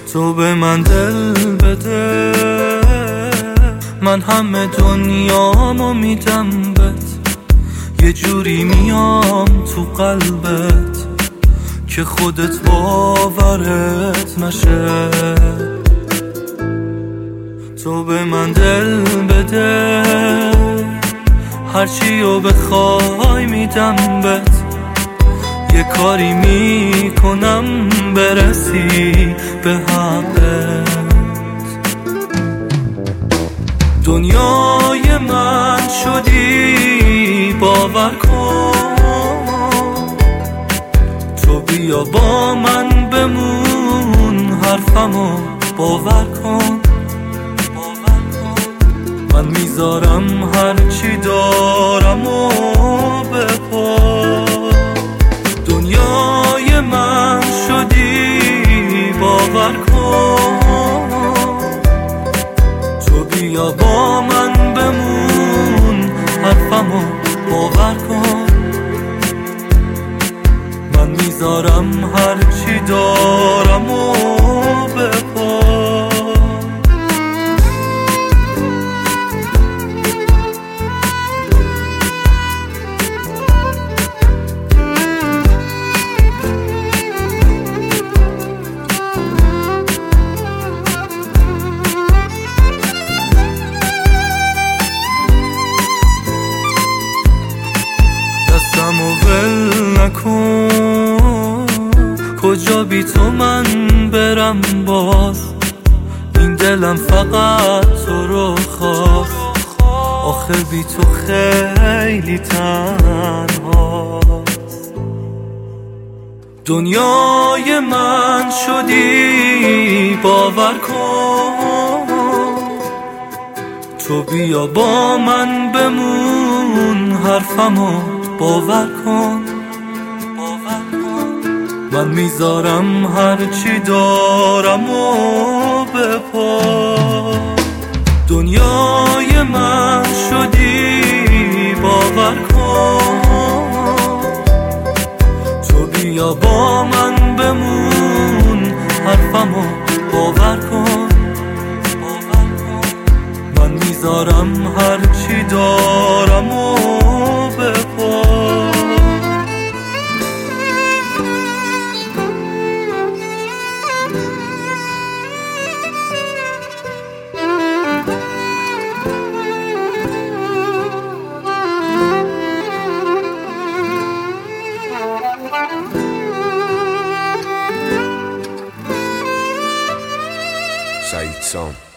تو به من دل بده، من همه دنیامو میدم بهت، یه جوری میام تو قلبت که خودت باورت نشه. تو به من دل بده، هرچی رو بخوای میدم بهت، یه کاری میکنم برسی به حقت. دنیای من شدی باور کن، تو بیا با من بمون، حرفمو باور کن. من میذارم هرچی دارم و بپا. دنیای من شدی باور کن، تو بیا با من بمون، حرفمو باور کن. من میذارم هرچی دارم و بپا. دستمو ول نکن، کجا بی تو من برم باز، این دلم فقط تو رو خواست، آخه بی تو خیلی تنهاست. دنیای من شدی باور کن، تو بیا با من بمون، حرفمو باور کن. من میذارم هرچی دارم و بپا. دنیای من شدی باور کن، تو بیا با من بمون، حرفمو باور کن. من میذارم هرچی دارم و بپا. سعید سام